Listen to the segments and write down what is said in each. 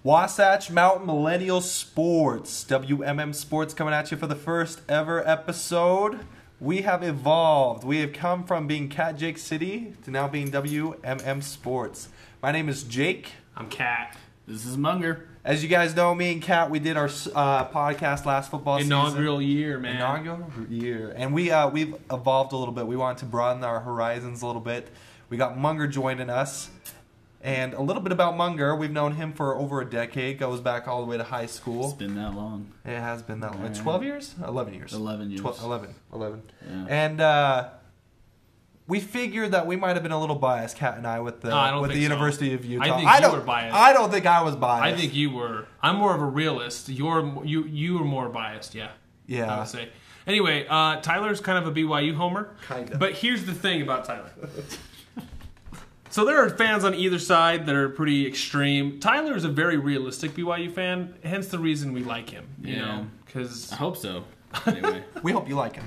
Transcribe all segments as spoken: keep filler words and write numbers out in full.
Wasatch Mountain Millennial Sports, W M M Sports, coming at you for the first ever episode. We have evolved. We have come from being Cat Jake City to now being W M M Sports. My name is Jake. I'm Cat. This is Munger. As you guys know, me and Cat, we did our uh, podcast last football Inaugural season. year, man. Inaugural year. And we, uh, we've evolved a little bit. We wanted to broaden our horizons a little bit. We got Munger joining us. And a little bit about Munger. We've known him for over a decade. Goes back all the way to high school. It's been that long. It has been that long. Yeah. twelve years? eleven years. eleven years. twelve, eleven. eleven. Yeah. And uh, we figured that we might have been a little biased, Kat and I, with the, No, I don't with the think so. University of Utah. I think I you don't, were biased. I don't think I was biased. I think you were. I'm more of a realist. You're you you were more biased, yeah. Yeah. I would say. Anyway, uh, Tyler's kind of a B Y U homer. Kinda. But here's the thing about Tyler. So there are fans on either side that are pretty extreme. Tyler is a very realistic B Y U fan, hence the reason we like him. You Yeah. know, because I hope so. Anyway. We hope you like him.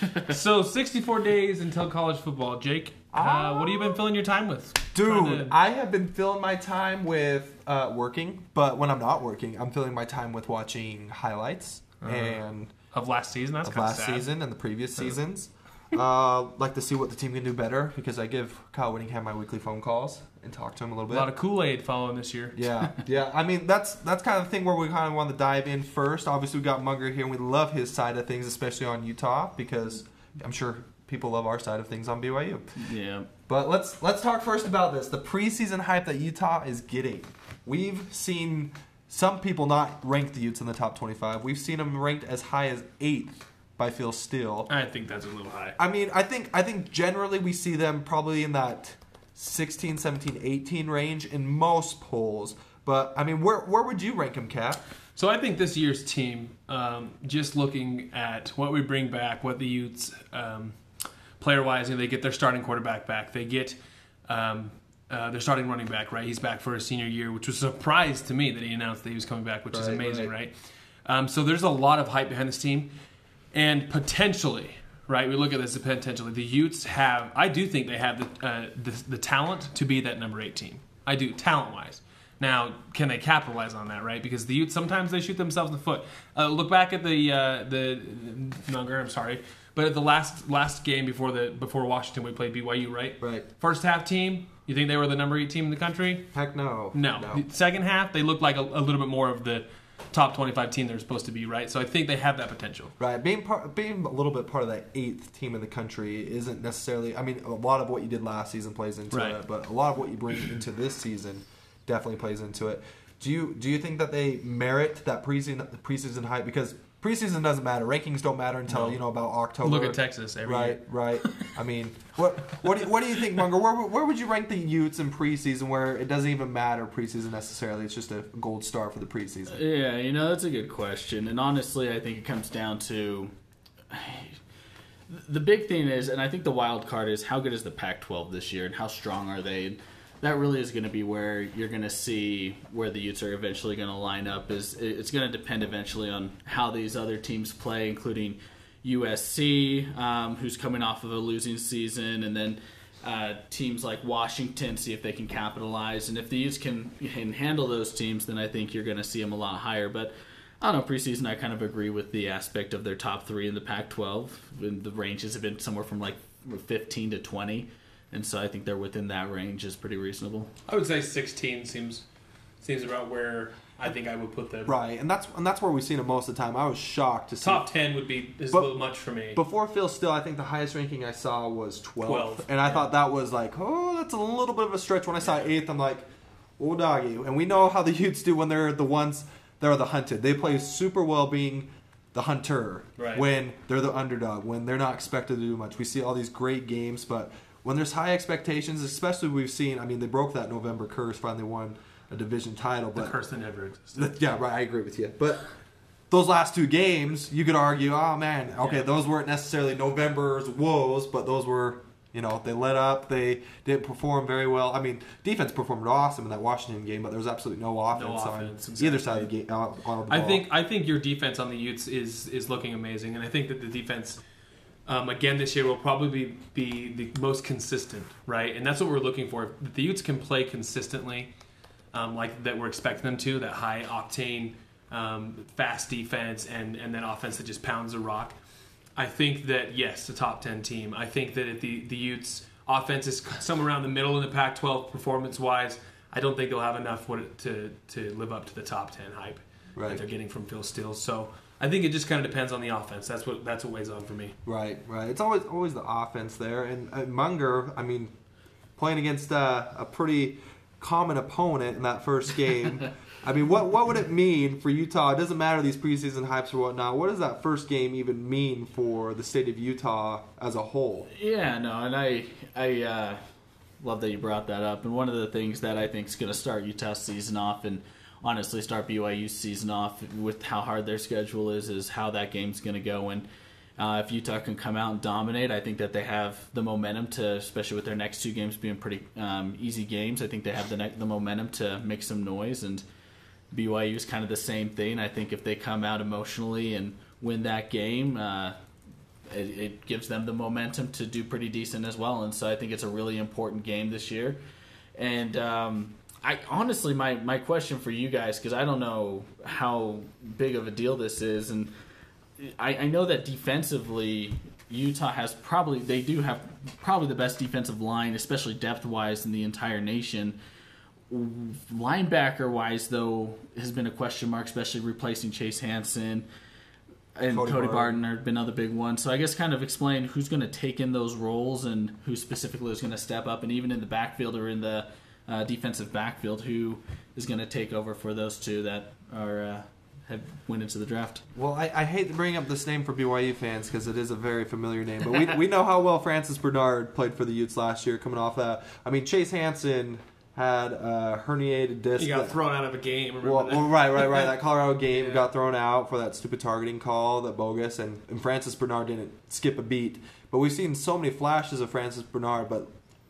so sixty-four days until college football. Jake, uh, what have you been filling your time with? Trying Dude, to- I have been filling my time with uh, working, but when I'm not working, I'm filling my time with watching highlights Uh, and of last season. That's of kind last of sad. season and the previous seasons. uh, like to see what the team can do better because I give Kyle Whittingham my weekly phone calls and talk to him a little A bit. lot of Kool-Aid following this year. Yeah, yeah. I mean, that's that's kind of the thing where we kind of want to dive in first. Obviously, we got Munger here, and we love his side of things, especially on Utah, because I'm sure people love our side of things on B Y U. Yeah. But let's let's talk first about this: the preseason hype that Utah is getting. We've seen some people not rank the Utes in the top twenty-five. We've seen them ranked as high as eighth by Phil Steele. I think that's a little high. I mean, I think I think generally we see them probably in that sixteen, seventeen, eighteen range in most polls. But, I mean, where where would you rank them, Kat? So I think this year's team, um, just looking at what we bring back, what the Utes, um, player-wise, you know, they get their starting quarterback back. They get um, uh, their starting running back, right? He's back for his senior year, which was a surprise to me that he announced that he was coming back, which is Right, amazing, right. right? Um, so there's a lot of hype behind this team. And potentially, right, we look at this as potentially, the Utes have, I do think they have the, uh, the the talent to be that number eight team. I do, talent-wise. Now, can they capitalize on that, right? Because the Utes, sometimes they shoot themselves in the foot. Uh, look back at the, uh, the Munger, I'm sorry, but at the last last game before the before Washington, we played B Y U, right? Right. First half team, you think they were the number eight team in the country? Heck no. No. no. The second half, they looked like a, a little bit more of the top twenty-five team they're supposed to be, right? So I think they have that potential. Right, being part, being a little bit part of that eighth team in the country isn't necessarily. I mean, a lot of what you did last season plays into Right. it, but a lot of what you bring into this season definitely plays into it. Do you do you think that they merit that preseason preseason hype? Because preseason doesn't matter, rankings don't matter until No. you know about October. Look at Texas every right, year. right. I mean, what what do you, what do you think, Munger? Where where would you rank the Utes in preseason, where it doesn't even matter preseason necessarily? It's just a gold star for the preseason. Yeah, you know, that's a good question. And honestly, I think it comes down to the big thing is, and I think the wild card is, how good is the Pac twelve this year and how strong are they? And that really is going to be where you're going to see where the Utes are eventually going to line up. Is It's going to depend eventually on how these other teams play, including U S C, um, who's coming off of a losing season, and then uh, teams like Washington, see if they can capitalize. And if the Utes can, can handle those teams, then I think you're going to see them a lot higher. But I don't know, preseason I kind of agree with the aspect of their top three in the Pac twelve. And the ranges have been somewhere from like fifteen to twenty. And so I think they're within that range is pretty reasonable. I would say sixteen seems seems about where I think I would put them. Right, and that's and that's where we've seen it most of the time. I was shocked to see Top ten would be is But- a little much for me. before Phil Steele. I think the highest ranking I saw was twelfth, twelve, and I yeah. thought that was like, oh, that's a little bit of a stretch. When I saw eighth, I'm like, oh doggy. And we know how the Utes do when they're the ones that are the hunted. They play super well being the hunter Right. when they're the underdog, when they're not expected to do much. We see all these great games, but when there's high expectations, especially we've seen, I mean, they broke that November curse, finally won a division title. the But curse that never existed. yeah, right, I agree with you. But those last two games, you could argue, oh man, okay, Yeah. those weren't necessarily November's woes, but those were, you know, they let up, they didn't perform very well. I mean, defense performed awesome in that Washington game, but there was absolutely no offense, offense, on either exactly. side of the game. Uh, on the I ball. think I think your defense on the Utes is is looking amazing, and I think that the defense um, again this year will probably be, be the most consistent, right? And that's what we're looking for. If the Utes can play consistently, um, like that we're expecting them to, that high octane, um, fast defense, and and then offense that just pounds the rock. I think that yes, a top ten team. I think that if the the Utes offense is somewhere around the middle in the Pac twelve performance wise, I don't think they'll have enough to to live up to the top ten hype right. that they're getting from Phil Steele. So I think it just kind of depends on the offense. That's what that's what weighs on for me. Right, right. It's always always the offense there, and, and Munger. I mean, playing against uh, a pretty common opponent in that first game. I mean, what what would it mean for Utah? It doesn't matter these preseason hypes or whatnot. What does that first game even mean for the state of Utah as a whole? Yeah, no, and I I uh, love that you brought that up. And one of the things that I think is going to start Utah's season off, and honestly start B Y U's season off with how hard their schedule is, is how that game's going to go. And uh, if Utah can come out and dominate, I think that they have the momentum to, especially with their next two games being pretty um, easy games, I think they have the ne- the momentum to make some noise. And B Y U is kind of the same thing. I think if they come out emotionally and win that game, uh, it, it gives them the momentum to do pretty decent as well. And so I think it's a really important game this year. And um, I honestly, my, my question for you guys, because I don't know how big of a deal this is, and I, I know that defensively Utah has probably, they do have probably the best defensive line, especially depth-wise, in the entire nation. Linebacker-wise, though, has been a question mark, especially replacing Chase Hansen and Cody, Cody Barton have been another big one. So I guess kind of explain who's going to take in those roles and who specifically is going to step up, and even in the backfield or in the uh, defensive backfield, who is going to take over for those two that are uh, have went into the draft. Well, I, I hate to bring up this name for B Y U fans because it is a very familiar name, but we we know how well Francis Bernard played for the Utes last year, coming off that. I mean, Chase Hansen had a herniated disc. He got that, thrown out of a game. Remember well, that? well, right, right, right. That Colorado game Yeah. got thrown out for that stupid targeting call, that bogus, and, and Francis Bernard didn't skip a beat. But we've seen so many flashes of Francis Bernard, but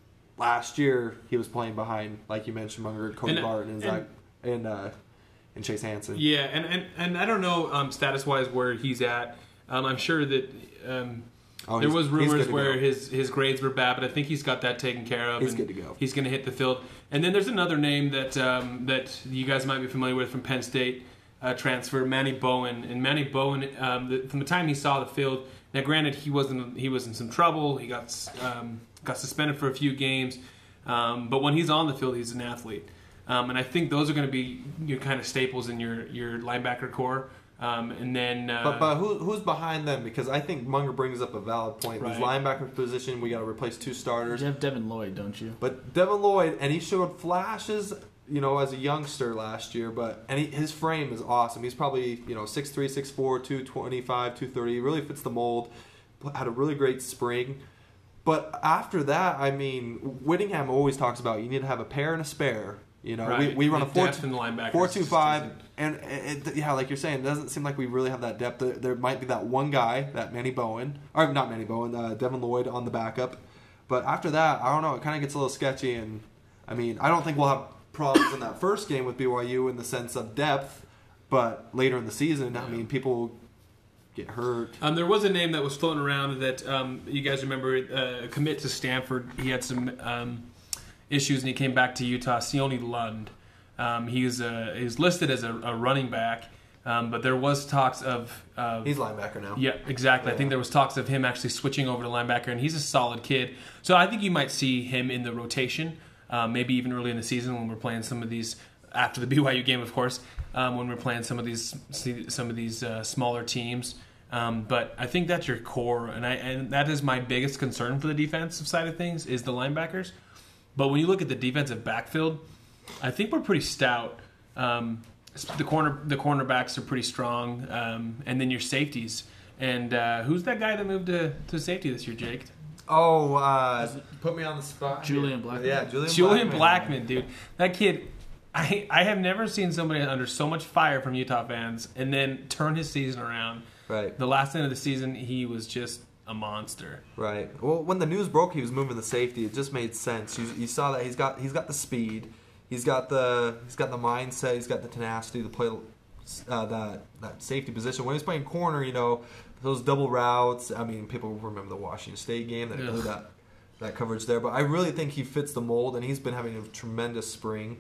last year he was playing behind, like you mentioned, Munger, Cody And, uh, Barton, and, and- Zach, and, uh, and Chase Hansen. Yeah, and, and, and I don't know um, status-wise where he's at. Um, I'm sure that um, Oh, there he's- was he's rumors good to where go. his, his grades were bad, but I think he's got that taken care of. He's and good to go. He's going to hit the field. And then there's another name that um, that you guys might be familiar with from Penn State uh, transfer, Manny Bowen. And Manny Bowen, um, the, from the time he saw the field, now granted he wasn't he was in some trouble. He got um, got suspended for a few games, um, but when he's on the field, he's an athlete. Um, and I think those are going to be your kind of staples in your, your linebacker core. Um, and then, uh, But, but who, who's behind them? Because I think Munger brings up a valid point. Right. His linebacker position, we got to replace two starters. You have Devin Lloyd, don't you? But Devin Lloyd, and he showed flashes, you know, as a youngster last year. But and he, his frame is awesome. He's probably, you know, six three, six four, two twenty-five, two thirty. He really fits the mold. Had a really great spring. But after that, I mean, Whittingham always talks about you need to have a pair and a spare. You know, Right. we, we run a The four depth in the linebackers four two five, just and it, it, yeah, like you're saying, it doesn't seem like we really have that depth. There, there might be that one guy, that Manny Bowen, or not Manny Bowen, uh, Devin Lloyd on the backup. But after that, I don't know. It kind of gets a little sketchy, and I mean, I don't think we'll have problems in that first game with B Y U in the sense of depth. But later in the season, I mean, people get hurt. Um, there was a name that was floating around that um, you guys remember, uh, commit to Stanford. He had some um, issues and he came back to Utah. Sione Lund. Um, he was uh, he's listed as a, a running back, um, but there was talks of uh, He's linebacker now. yeah, exactly. Yeah. I think there was talks of him actually switching over to linebacker, and he's a solid kid. So I think you might see him in the rotation, uh, maybe even early in the season when we're playing some of these after the B Y U game, of course, um, when we're playing some of these some of these uh, smaller teams. Um, but I think that's your core, and I and that is my biggest concern for the defensive side of things is the linebackers. But when you look at the defensive backfield, I think we're pretty stout. Um, the corner the cornerbacks are pretty strong, um, and then your safeties. And uh, who's that guy that moved to, to safety this year, Jake? Oh, uh, put me on the spot. Julian Blackman. Yeah, Julian, Julian Blackman. Blackman, dude. That kid, I I have never seen somebody under so much fire from Utah fans and then turn his season around. Right. The last end of the season, he was just a monster. Right. Well, when the news broke, he was moving the safety. It just made sense. You, you saw that he's got he's got the speed, he's got the he's got the mindset, he's got the tenacity to play uh, that that safety position. When he was playing corner, you know, those double routes. I mean, people remember the Washington State game that Ugh. that that coverage there. But I really think he fits the mold, and he's been having a tremendous spring.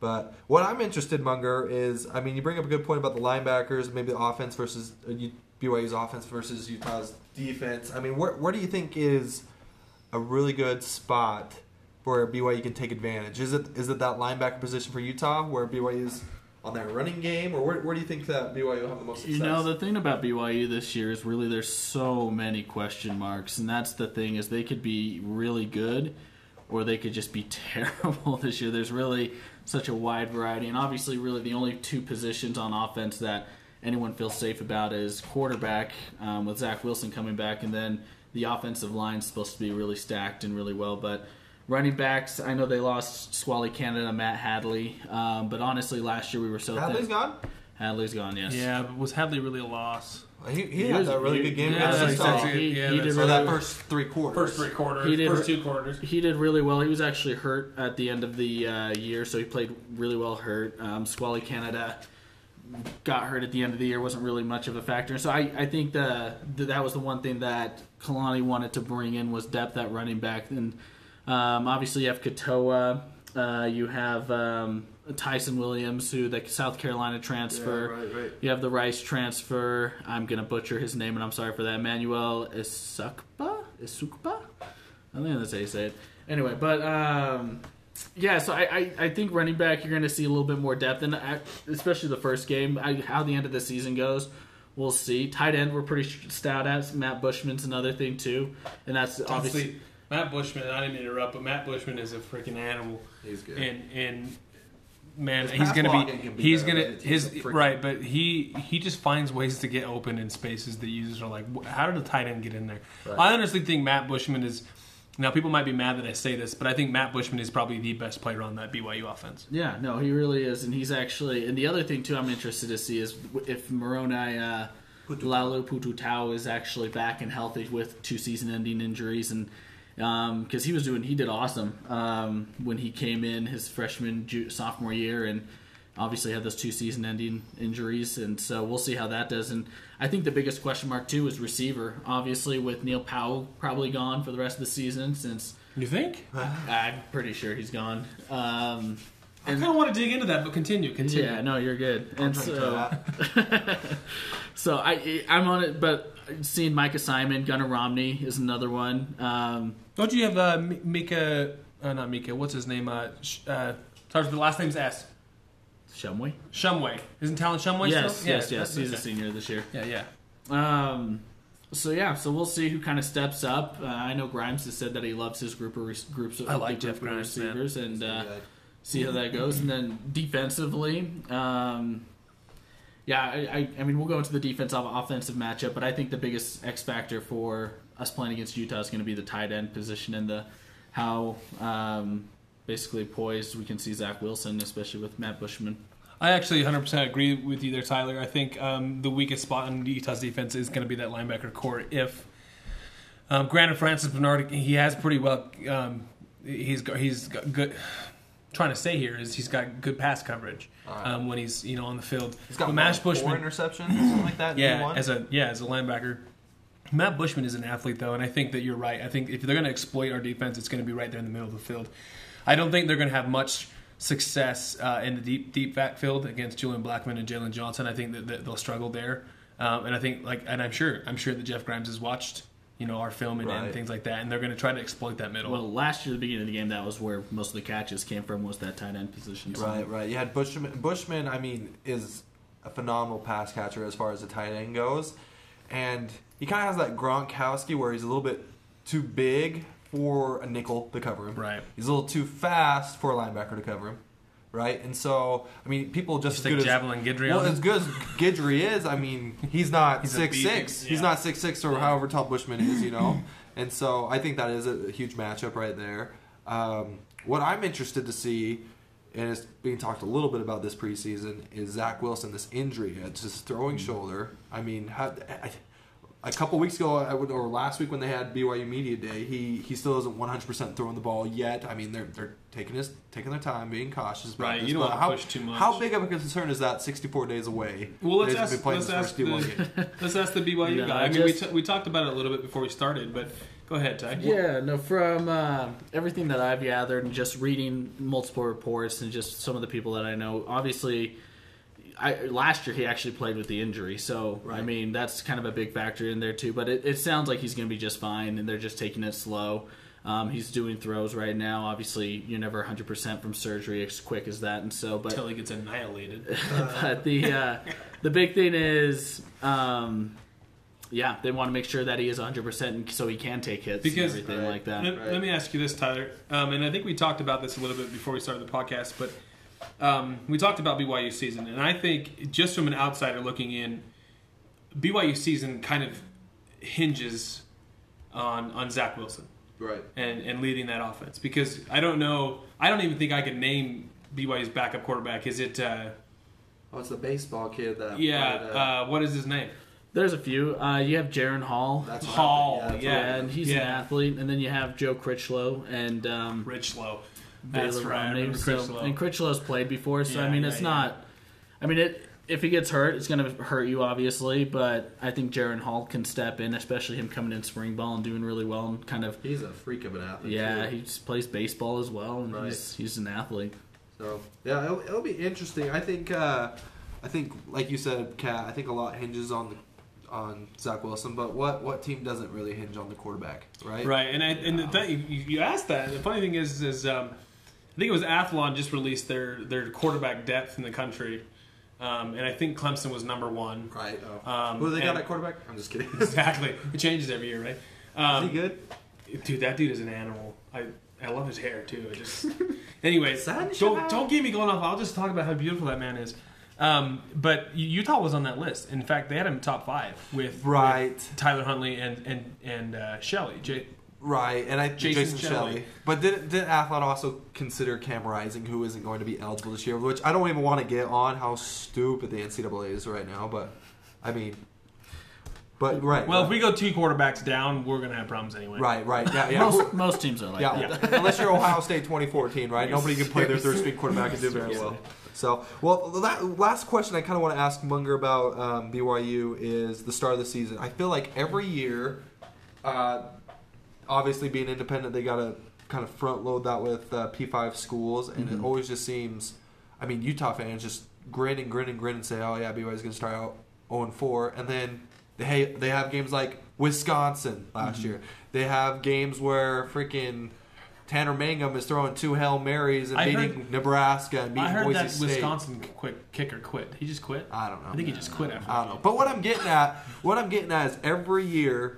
But what I'm interested, Munger, is, I mean, you bring up a good point about the linebackers, maybe the offense versus uh, B Y U's offense versus Utah's defense. I mean, where, where do you think is a really good spot where B Y U can take advantage? Is it is it that linebacker position for Utah where B Y U's on that running game, or where, where do you think that B Y U will have the most success? You know, the thing about B Y U this year is really there's so many question marks, and that's the thing is they could be really good or they could just be terrible this year. There's really such a wide variety, and obviously really the only two positions on offense that anyone feels safe about is quarterback um, with Zach Wilson coming back, and then the offensive line is supposed to be really stacked and really well, but running backs, I know they lost Squally Canada, Matt Hadley, um, but honestly, last year we were so Hadley's thin. gone? Hadley's gone, yes. Yeah, but was Hadley really a loss? He, he, He had was- that really he- good game yeah, against that's- Utah. that's it. He, Yeah, he that's- did Or really, that first three quarters. First three quarters. He did- first two quarters. he did really well. He was actually hurt at the end of the uh, year, so he played really well hurt. Um, Squally Canada got hurt at the end of the year, wasn't really much of a factor. So I, I think the, the that was the one thing that Kalani wanted to bring in was depth at running back. And um, obviously you have Katoa, uh, you have um, Tyson Williams, who the South Carolina transfer. Yeah, right, right. You have the Rice transfer. I'm gonna butcher his name, and I'm sorry for that. Emmanuel Isukpa, Isukpa. I think that's how you say it. Anyway, but um, yeah, so I, I, I think running back you're going to see a little bit more depth, and I, especially the first game. I, how the end of the season goes, we'll see. Tight end we're pretty stout at. Matt Bushman's another thing too, and that's obviously Honestly, Matt Bushman, I didn't mean to interrupt, but Matt Bushman is a freaking animal. He's good. And and man, His he's pass gonna blocking be can be he's better, gonna but it's his a freaking- right, but he he just finds ways to get open in spaces that users are like, how did the tight end get in there? Right. I honestly think Matt Bushman is. Now, people might be mad that I say this, but I think Matt Bushman is probably the best player on that B Y U offense. yeah, no, he really is, and he's actually. And the other thing too, I'm interested to see is if Moroni uh, Lalu Pututau is actually back and healthy with two season-ending injuries, and because um, he was doing, he did awesome um, when he came in his freshman ju- sophomore year, and obviously had those two season-ending injuries, and so we'll see how that does. And I think the biggest question mark too is receiver. Obviously, with Neil Powell probably gone for the rest of the season, since You think? I'm pretty sure he's gone. Um, I kind of want to dig into that, but continue, continue. yeah, no, you're good. I'll And drink to so, that. so I, I'm on it, but seeing Micah Simon, Gunnar Romney is another one. Um, Don't you have uh, M- Mika? Uh, not Mika. What's his name? Uh, sh- uh, starts with the last name's S. Shumway? Shumway. Isn't Talon Shumway Yes, still? yes, yes. that's- He's a that's- senior this year. Yeah, yeah. Um, so yeah, so we'll see who kind of steps up. Uh, I know Grimes has said that he loves his group of re- groups of I like group Jeff of Grimes, man. receivers, and uh, see how that goes. And then defensively, um, yeah, I, I, I mean we'll go into the defensive offensive matchup, but I think the biggest X factor for us playing against Utah is going to be the tight end position and the how um, basically poised we can see Zach Wilson, especially with Matt Bushman. I actually one hundred percent agree with you there, Tyler. I think um, the weakest spot in Utah's defense is going to be that linebacker core. If um, granted, Francis Bernard, he has pretty well. Um, he's got, he's got good. Trying to say here is he's got good pass coverage Right. um, when he's you know on the field. He's got but what, Matt four Bushman, interceptions, something like that. in yeah, one? as a yeah as a linebacker. Matt Bushman is an athlete though, and I think that you're right. I think if they're going to exploit our defense, it's going to be right there in the middle of the field. I don't think they're going to have much success uh, in the deep deep backfield against Julian Blackman and Jalen Johnson. I think that, that they'll struggle there, um, and I think like and I'm sure I'm sure that Jeff Grimes has watched you know our film and, and Right. things like that, and they're going to try to exploit that middle. Well, last year, at the beginning of the game, that was where most of the catches came from, was that tight end position. So- Right, right. You had Bushman. Bushman, I mean, is a phenomenal pass catcher as far as the tight end goes, and he kind of has that Gronkowski where he's a little bit too big for a nickel to cover him. Right. He's a little too fast for a linebacker to cover him. Right, and so I mean, people just Just as like good Javelin as Guidry well on him? as good as Guidry is. I mean, he's not He's a six beast, six. He's yeah. not six six or however tall Bushman is, you know. And so I think that is a huge matchup right there. Um, what I'm interested to see, and it's being talked a little bit about this preseason, is Zach Wilson, this injury. It's his throwing shoulder. I mean, how, I, a couple weeks ago, I would, or last week when they had B Y U Media Day, he, he still isn't one hundred percent throwing the ball yet. I mean, they're they're taking his taking their time, being cautious about Right, this. you don't But want to how, push too much. How big of a concern is that sixty-four days away? Well, let's He's gonna ask, be playing let's his ask first D one the game. let's ask the B Y U No, guy. I I mean, we, just- t- we talked about it a little bit before we started, but Go ahead, Ty. Yeah, no, from uh, everything that I've gathered and just reading multiple reports and just some of the people that I know, obviously, I, last year he actually played with the injury. So, right. I mean, that's kind of a big factor in there, too. But it, it sounds like he's going to be just fine, and they're just taking it slow. Um, he's doing throws right now. Obviously, you're never one hundred percent from surgery as quick as that. And so, but until he gets annihilated. But the, uh, the big thing is... Um, Yeah, they want to make sure that he is one hundred percent so he can take hits because, and everything right, like that. Let, right. let me ask you this, Tyler. Um, and I think we talked about this a little bit before we started the podcast, but um, we talked about B Y U season. And I think just from an outsider looking in, B Y U season kind of hinges on, on Zach Wilson. Right. And, and leading that offense. Because I don't know, I don't even think I could name B Y U's backup quarterback. Is it... Uh, oh, it's the baseball kid that... yeah, played, uh, uh, what is his name? There's a few. Uh, you have Jaron Hall. That's what Hall, happened. yeah. Yeah, and he's Yeah. an athlete. And then you have Joe Critchlow and um, Rich Lowe. That's Baylor right. I Romney. remember So, Critchlow. and Critchlow's played before, so Yeah, I mean, yeah, it's yeah. not. I mean, it. If he gets hurt, it's going to hurt you, obviously. But I think Jaron Hall can step in, especially him coming in spring ball and doing really well and kind of. He's a freak of an athlete. Yeah, too. he just plays baseball as well, and Right. he's he's an athlete. So yeah, it'll, it'll be interesting. I think, uh, I think, like you said, Kat, I think a lot hinges on the on Zach Wilson. But what, what team doesn't really hinge on the quarterback, right? Right, and I, and the thing, you, you asked that. The funny thing is, is um, I think it was Athlon just released their, their quarterback depth in the country, um, and I think Clemson was number one. Right. Oh. Um, Who do they got and- at quarterback? I'm just kidding. Exactly, it changes every year, right? Um, Is he good? Dude, that dude is an animal. I I love his hair too. I just, anyways, Sunshine. don't don't get me going off. I'll just talk about how beautiful that man is. Um, but Utah was on that list. In fact, they had him top five with, Right. with Tyler Huntley and and and uh, Shelley. J- Right, and I Jason Jason, Shelley. Shelley. But did did Athlon also consider Cam Rising, who isn't going to be eligible this year? Which I don't even want to get on how stupid the N C double A is right now. But I mean, but right. well, right. if we go two quarterbacks down, we're gonna have problems anyway. right, right, yeah, yeah. Most most teams are like Yeah, that. unless you're Ohio State twenty fourteen, right? Nobody can play their third string quarterback and do very well. So, well, that last question I kind of want to ask Munger about um, B Y U is the start of the season. I feel like every year, uh, obviously being independent, they got to kind of front load that with uh, P five schools, and Mm-hmm. it always just seems, I mean, Utah fans just grin and grin and grin and say, oh yeah, B Y U's going to start out oh and four, and then they they have games like Wisconsin last Mm-hmm. year. They have games where freaking Tanner Mangum is throwing two Hail Marys and I beating heard- Nebraska and beating I heard Boise that State. Wisconsin quit, kicker quit. He just quit. I don't know. I think he just quit after. I don't know. But what I'm getting at, what I'm getting at is every year,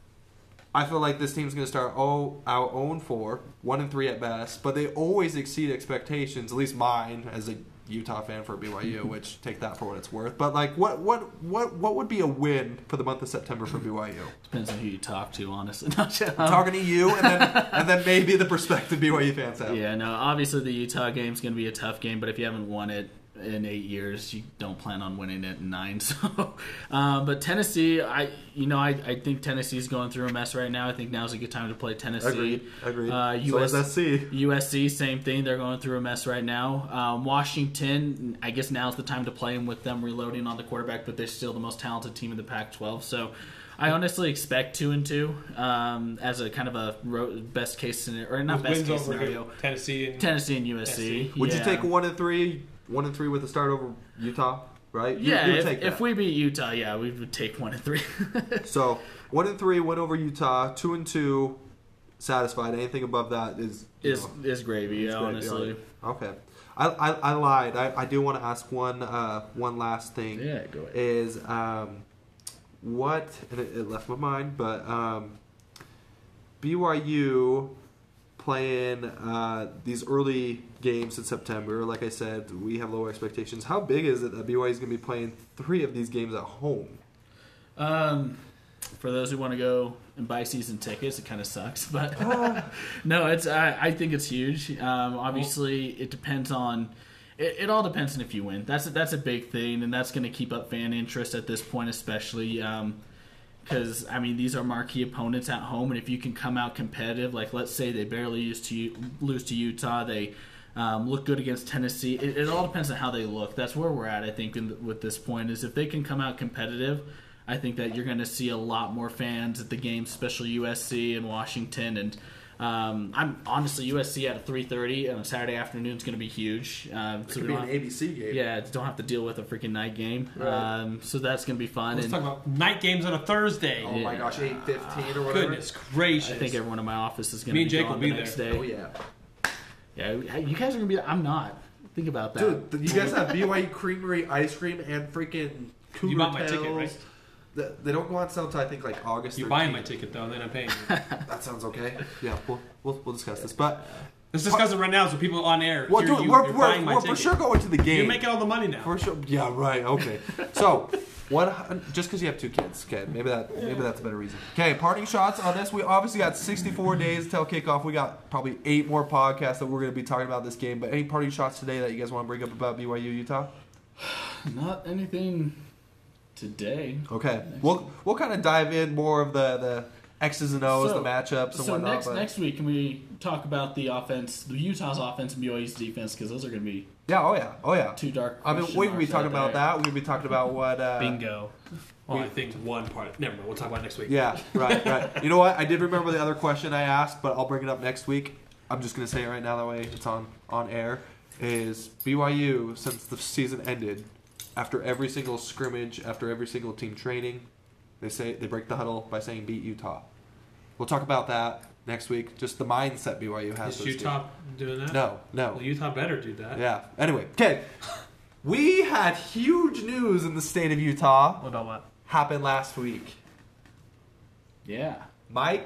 I feel like this team's going to start oh out oh and four, one and three at best, but they always exceed expectations. At least mine as a Utah fan for B Y U, which take that for what it's worth. But like, what what what what would be a win for the month of September for B Y U? Depends on who you talk to, honestly. Not just- I'm talking to you, and then and then maybe the prospective B Y U fans have. Yeah, no, obviously the Utah game's going to be a tough game, but if you haven't won it in eight years, you don't plan on winning it in nine. So, um, but Tennessee, I you know, I, I think Tennessee's going through a mess right now. I think now's a good time to play Tennessee. Agreed. Agreed. Uh, so US, is S C. U S C, same thing. They're going through a mess right now. Um, Washington, I guess now's the time to play them with them reloading on the quarterback, but they're still the most talented team in the Pac twelve. So I honestly expect two and two um, as a kind of a ro- best case scenario, or not With best wins case over scenario. Tennessee and Tennessee and U S C. S C. Would yeah. you take one and three, one and three with a start over Utah? Right? You, Yeah, you would if, take that. if we beat Utah, yeah, we would take one and three. So one and three win over Utah, two and two, satisfied. Anything above that is you is know, is gravy, yeah, is great, honestly. yeah. Okay, I, I, I lied. I, I do want to ask one uh, one last thing. Yeah, go ahead. Is um, what and it, it left my mind, but um, B Y U playing uh, these early games in September. Like I said, we have low expectations. How big is it that B Y U is going to be playing three of these games at home? Um, for those who want to go and buy season tickets, it kind of sucks, but no, it's. I, I think it's huge. Um, obviously, it depends on. It, it all depends on if you win. That's a, that's a big thing, and that's going to keep up fan interest at this point, especially. Um, Because, I mean, these are marquee opponents at home, and if you can come out competitive, like let's say they barely used to lose to Utah, they um, look good against Tennessee. It, it all depends on how they look. That's where we're at, I think, in, with this point, is if they can come out competitive, I think that you're going to see a lot more fans at the games, especially U S C and Washington. And um, I'm honestly U S C at three thirty on a Saturday afternoon is going to be huge. Um, It so could we be don't an have, A B C game. yeah, don't have to deal with a freaking night game. Right. Um, so that's going to be fun. Let's and talk about night games on a Thursday. Oh my Yeah. gosh, eight fifteen or whatever. Goodness gracious! I think everyone in my office is going to Me be and Jake gone will be the next there. day. Oh yeah. Yeah, you guys are going to be. I'm not. Think about that. Dude, you guys have B Y U Creamery ice cream and freaking Cougar You bought my Tails. ticket, right? The- They don't go on sale until I think like August. You're thirteenth. buying my ticket though, then I'm paying you. That sounds okay. Yeah, we'll, we'll we'll discuss this. But Let's discuss it right now so people on air well, hear dude, you. we're, You're we're, buying my we're for ticket. sure going to the game. You're making all the money now. For sure. Yeah, right. Okay. So, what? Just because you have two kids, okay? Maybe that. Maybe that's a better reason. Okay, parting shots on this. We obviously got sixty-four days till kickoff. We got probably eight more podcasts that we're going to be talking about this game. But any parting shots today that you guys want to bring up about B Y U Utah? Not anything today. Okay, we'll we'll kind of dive in more of the the X's and O's, So- the matchups and So whatnot. next but next week, can we talk about the offense, the Utah's offense and B Y U's defense? Because those are going to be yeah, oh yeah, oh yeah. two dark. I mean, question we're gonna be marks talking out about there. that. We're gonna be talking about what. Uh, Bingo. Well, we- I think one part. Never mind. We'll talk about it next week. Yeah, right, right. You know what? I did remember the other question I asked, but I'll bring it up next week. I'm just gonna say it right now. That way, it's on on air. Is B Y U since the season ended? After every single scrimmage, after every single team training, they say they break the huddle by saying beat Utah. We'll talk about that next week. Just the mindset B Y U has. Is for this Utah game. doing that? No, no. Well, Utah better do that. Yeah. Anyway, okay. We had huge news in the state of Utah What about what? happen last week. Yeah. Mike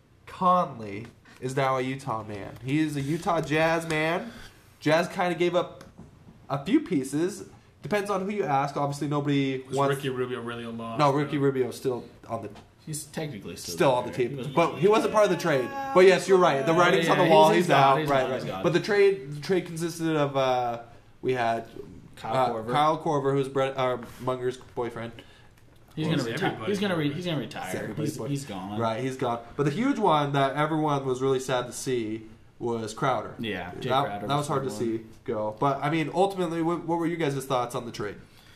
Conley is now a Utah man. He is a Utah Jazz man. Jazz kind of gave up a few pieces. Depends on who you ask. Obviously, nobody Was wants. Ricky Rubio really a loss? No, Ricky Rubio's still on the He's technically still, still on the there. team, was- but he wasn't part of the trade. But yes, you're right. The writing's on the yeah, wall. he's- He's, he's gone, out. he's right, gone, right. he's gone. But the trade the trade consisted of uh, we had Kyle uh, Korver. Kyle Korver, who's Brett uh, Munger's boyfriend. He's Well, gonna it's retire. everybody's He's gonna re- boyfriend. he's gonna It's retire. everybody's He's, boy- he's gone. Right, he's gone. But the huge one that everyone was really sad to see was Crowder. Yeah, Jay that, Crowder that was hard to the see go. But I mean, ultimately, what, what were you guys' thoughts on the trade?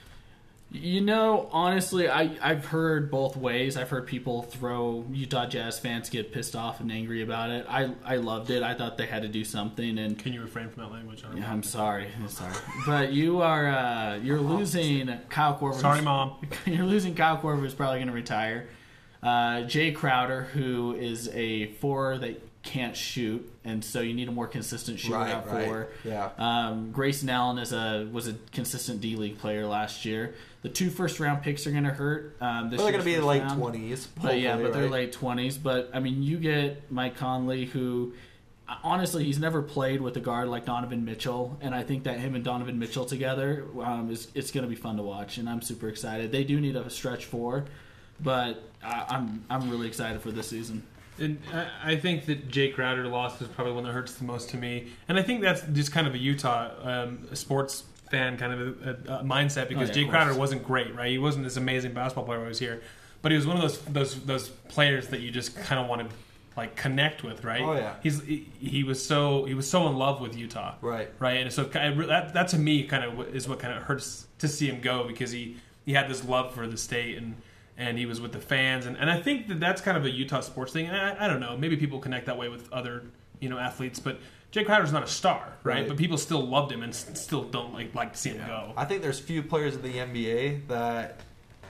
You know, honestly, I, I've heard both ways. I've heard people throw Utah Jazz fans get pissed off and angry about it. I, I loved it. I thought they had to do something, and Can you refrain from that language? I don't yeah, know. I'm sorry, I'm sorry, but you are uh, you're losing Kyle Korver. Sorry, Mom. You're losing Kyle Korver, who's probably going to retire. Uh, Jay Crowder, who is a four that can't shoot, and so you need a more consistent shooter Right, at right. four. Yeah. Um, Grayson Allen is a was a consistent D League player last year. The two first round picks are going to hurt. Um, this Well, they're going year's to be in first late round. twenties. But yeah, but they're right? late twenties. But I mean, you get Mike Conley, who honestly he's never played with a guard like Donovan Mitchell, and I think that him and Donovan Mitchell together um, is it's going to be fun to watch, and I'm super excited. They do need a stretch four, but I, I'm I'm really excited for this season. And I I think that Jay Crowder loss is probably one that hurts the most to me. And I think that's just kind of a Utah um, sports fan kind of a, a, a mindset because Oh, yeah, Jay of course. Crowder wasn't great, right? He wasn't this amazing basketball player when he was here, but he was one of those those those players that you just kind of want to like connect with, right? Oh, yeah. He's he, he was so he was so in love with Utah, Right. Right, and so kind of, that that to me kind of is what kind of hurts to see him go because he he had this love for the state and. And he was with the fans, and, and I think that that's kind of a Utah sports thing. And I, I don't know, maybe people connect that way with other, you know, athletes. But Jay Crowder's not a star, right? Right. But people still loved him and s- still don't like like to see him go. I think there's few players in the N B A that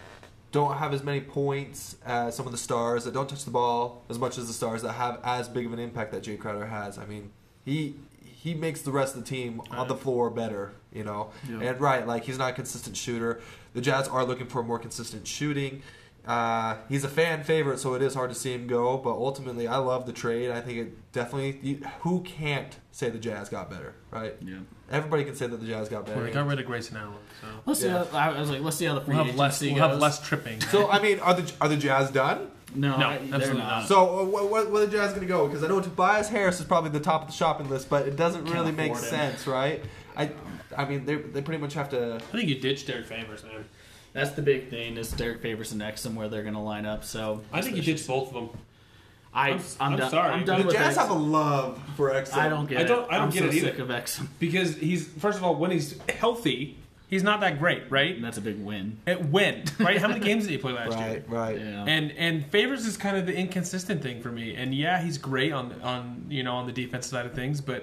don't have as many points as some of the stars, that don't touch the ball as much as the stars, that have as big of an impact that Jay Crowder has. I mean, he he makes the rest of the team on the floor better, you know. Yeah. And right, like he's not a consistent shooter. The Jazz are looking for more consistent shooting. Uh, he's a fan favorite, so it is hard to see him go. But ultimately, I love the trade. I think it definitely. You, who can't say the Jazz got better, right? Yeah. Everybody can say that the Jazz got better. Well, they got rid of Grayson Allen, so Let's see. Yeah. How, I was like, let's see how the free we'll have less agency we'll have goes. less tripping. So I mean, are the are the Jazz done? No, No, I, they're absolutely not. not. So uh, what, what, where the Jazz going to go? Because I know Tobias Harris is probably the top of the shopping list, but it doesn't Can't really make afford him. sense, right? I I mean, they they pretty much have to. I think you ditched Derek Favors, man. That's the big thing is Derek Favors and Exum where they're going to line up. So I think you ditched both of them. I, I'm- I'm, I'm done, sorry. I'm done The with Jazz Exum. have a love for X. I don't get I it. don't- I don't I'm get so it either. sick of Exum. Because he's first of all when he's healthy, He's not that great, right? And that's a big win. It win, right? How many games did he play last Right, year? right. Yeah. And and Favors is kind of the inconsistent thing for me. And yeah, he's great on on you know on the defensive side of things, but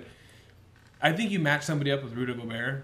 I think you match somebody up with Rudy Gobert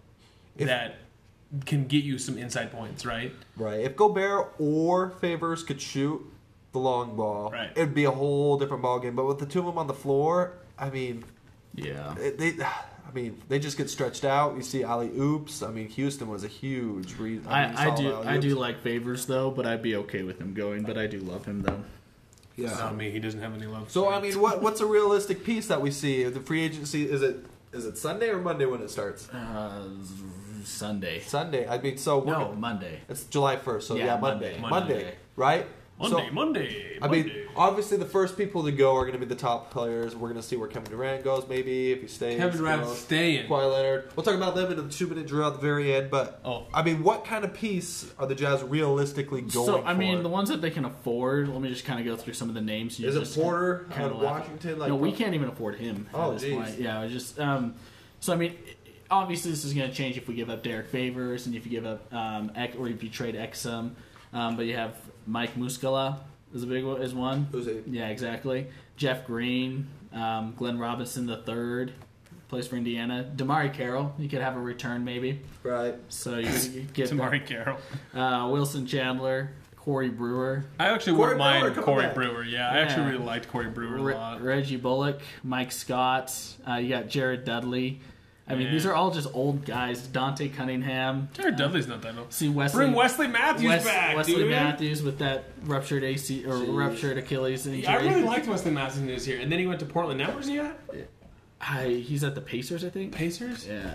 If- that can get you some inside points, right? Right. If Gobert or Favors could shoot the long ball, Right. it'd be a whole different ballgame. But with the two of them on the floor, I mean, Yeah. it, they, I mean, they just get stretched out. You see alley oops. I mean, Houston was a huge reason. I, I do I do like Favors though, but I'd be okay with him going. But I do love him though. Yeah. I mean, he doesn't have any love. So I mean, what what's a realistic piece that we see? The free agency is it is it Sunday or Monday when it starts? Uh, Sunday. Sunday. I mean, so we're No, gonna- Monday. it's July first. So yeah, Yeah, Monday. Monday. Monday, Monday. right? Monday, So, Monday, I Monday. mean, obviously the first people to go are going to be the top players. We're going to see where Kevin Durant goes, maybe if he stays. Kevin Durant's goes. staying. Kawhi Leonard. We'll talk about them in a two-minute drill at the very end. But Oh. I mean, what kind of piece are the Jazz realistically going So I mean, for? the ones that they can afford. Let me just kind of go through some of the names. You Is it just Porter kinda out of laugh. Washington? Like, no, we can't even afford him. Oh, at this geez. point. Yeah, I just um, so I mean, obviously this is going to change if we give up Derek Favors and if you give up um, Ek, or if you trade Exum. Um, but you have Mike Muscala is a big one, is one. Who's he? Yeah, exactly. Jeff Green, um, Glenn Robinson the third, plays for Indiana. Damari Carroll, you could have a return maybe. Right. So you, you get Tamari Carroll. uh, Wilson Chandler, Corey Brewer, I actually Corey wouldn't mind Brewer, come Corey back. Brewer. Yeah, I Yeah. actually really liked Corey Brewer a Re- lot. Reggie Bullock, Mike Scott. Uh, you got Jared Dudley. I mean, Yeah. these are all just old guys. Dante Cunningham. Jared Dudley's not that old. See Wesley. Bring Wesley Matthews Wes- back, Wesley dude. Matthews with that ruptured A C or Jeez. ruptured Achilles injury. Yeah, I really liked Wesley Matthews when he was here, and then he went to Portland. Now where's he at? I, he's at the Pacers, I think. Pacers. Yeah.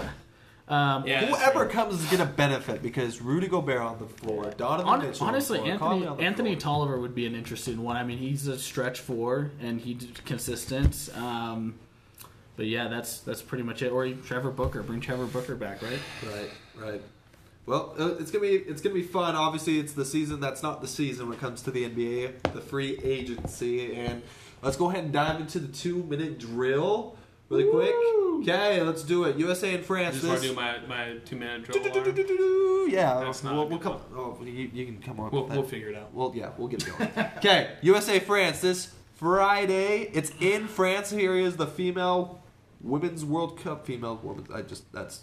Um, Yeah. Whoever comes is going to benefit because Rudy Gobert on the floor, Donovan Hon- Mitchell honestly, on the floor, Anthony Conley on the Anthony floor. Tolliver would be an interesting one. I mean, he's a stretch four and he's consistent. Um, but yeah, that's that's pretty much it. Or Trevor Booker, bring Trevor Booker back, right? Right, right. Well, uh, it's gonna be it's gonna be fun. Obviously, it's the season that's not the season when it comes to the N B A, the free agency, and let's go ahead and dive into the two minute drill really quick. Okay, let's do it. U S A and I France. just want to This- do my, my two minute drill. alarm. Do-do-do-do-do-do. Yeah, That's not we'll, a we'll good come. Oh, you, you can come on. We'll, with that. we'll figure it out. Well, yeah, we'll get it going. Okay, U S A France this Friday. It's in France. Here is the female women's World Cup. Female women's. I just that's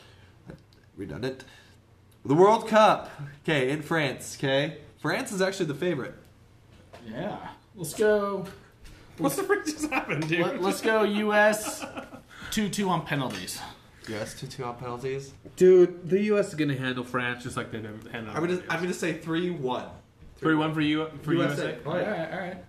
redundant. The World Cup. Okay, in France. Okay, France is actually the favorite. Yeah. Let's go. What the frick just happened, dude? Let, let's go U S two two on penalties. Yes, two two on penalties. Dude, the U S is going to handle France just like they've handled. I'm gonna I'm gonna say three one. three one for you for U S A. Oh, yeah. right, all right.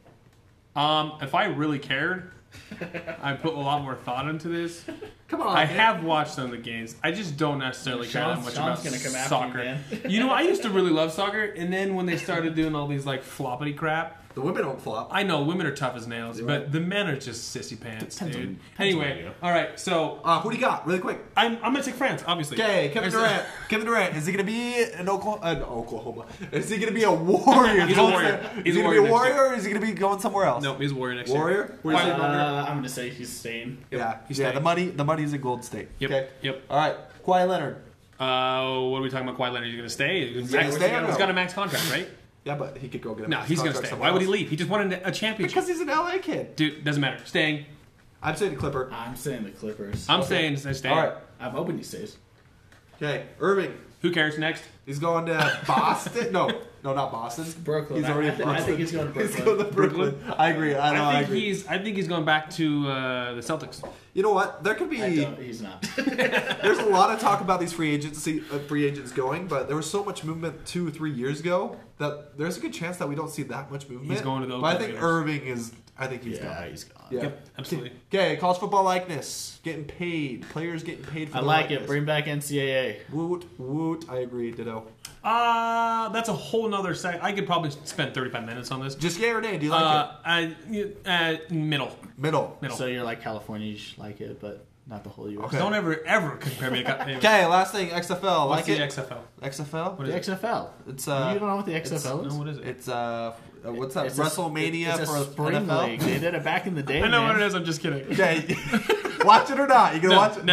Um, if I really cared, I put a lot more thought into this. Come on. I man. have watched some of the games. I just don't necessarily care that Sean's- much Sean's about gonna come after soccer. you, man. You know, I used to really love soccer, and then when they started doing all these like floppity crap, The women don't flop. I know women are tough as nails, You're but right. the men are just sissy pants, Depends on- dude. depends on what Anyway, you do. all right, so Uh, who do you got? Really quick. I'm I'm gonna take France, obviously. Okay, Kevin There's Durant. Kevin Durant. Is he going to be an Oklahoma? An Oklahoma. Is he going to be a warrior? He's a warrior. Is He's he a going to be a warrior next warrior, year. or is he going to be going somewhere else? No, he's a warrior next Warrior. year. Where's he Uh, going? I'm going to say he's staying. Yeah, he's yeah. staying. The money, the money's in Gold State. Yep. Okay. Yep. All right. Kawhi Leonard. Uh, what are we talking about? Kawhi Leonard? He's gonna stay. He's, gonna max, stay or he's no? got a max contract, right? Yeah, but he could go get a No, max he's gonna contract stay. somewhere Why would he else. leave? He just won a, a championship. Because he's an L A kid. Dude, doesn't matter. Staying. I'm saying Clipper. I'm saying the Clippers. I'm Okay. saying staying. All right. I'm hoping he stays. Okay. Irving. Who cares next? He's going to Boston. No, no, not Boston. Brooklyn. He's already I, in I, thi- I Brooklyn. think he's going to He's Brooklyn. going to Brooklyn. I agree. I know. I, I think agree. he's. I think he's going back to uh, the Celtics. You know what? There could be. I don't, he's not. There's a lot of talk about these free agency uh, free agents going, but there was so much movement two or three years ago that there's a good chance that we don't see that much movement. He's going to the But I Oakland think Raiders. Irving is. I think he's yeah, gone. he's gone. Yeah. Yep, absolutely. Okay, college football likeness, getting paid, players getting paid for. I the like likeness. it. Bring back N C double A. Woot woot. I agree. Ditto. Uh, that's a whole nother sec. I could probably spend thirty-five minutes on this. Just yay or nay? Do you like Uh, I, uh, middle, it? Middle. middle. So you're like California, you just like it, but not the whole U S. Okay. Don't ever, ever compare me to. Okay, last thing. X F L. What's like the it? X F L? X F L. What The is X it? F L. It's uh. you don't know what the X F L No, is? what is it? It's uh. uh, What's that? It's a- WrestleMania it's a for spring N F L. league. They did it back in the day. I know man. what it is. I'm just kidding. Okay, watch it or not? You gonna No, watch it? negative. No.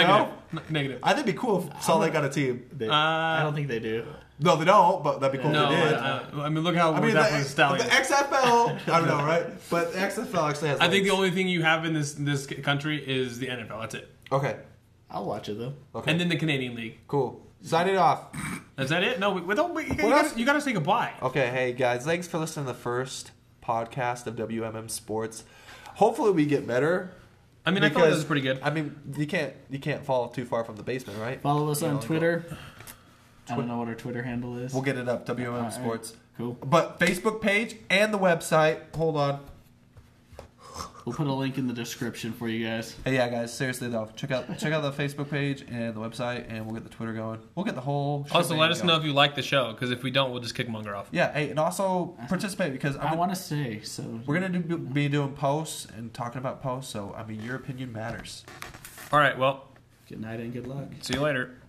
N- negative. I think it'd be cool if Salt Lake got a team. They, Uh, I don't think they do. No, they don't, but that'd be cool No, if they did. uh, I mean, look how I we're mean, that the, for the Stallions. the X F L, I don't know, right? But the X F L actually has I think the legs. only thing you have in this this country is the N F L. That's it. Okay. I'll watch it though. Okay. And then the Canadian League. Cool. Sign it off. Is that it? No, we, we don't. We, you, What gotta, else? you gotta say goodbye. Okay, hey guys, thanks for listening to the first podcast of W M M Sports. Hopefully we get better. I mean, I thought this was pretty good. I mean, you can't you can't fall too far from the basement, right? Follow us You on know, Twitter. I don't know what our Twitter handle is. We'll get it up, W M M Alright. Sports. Cool. But Facebook page and the website. Hold on. We'll put a link in the description for you guys. Hey, yeah, guys, seriously though, check out check out the Facebook page and the website, and we'll get the Twitter going. We'll get the whole. Also, shebang let us going. know if you like the show, because if we don't, we'll just kick Munger off. Yeah, hey, and also participate because I I'm want to say so. we're gonna do, be doing posts and talking about posts. So I mean, your opinion matters. All right, well, Good night and good luck. see you later.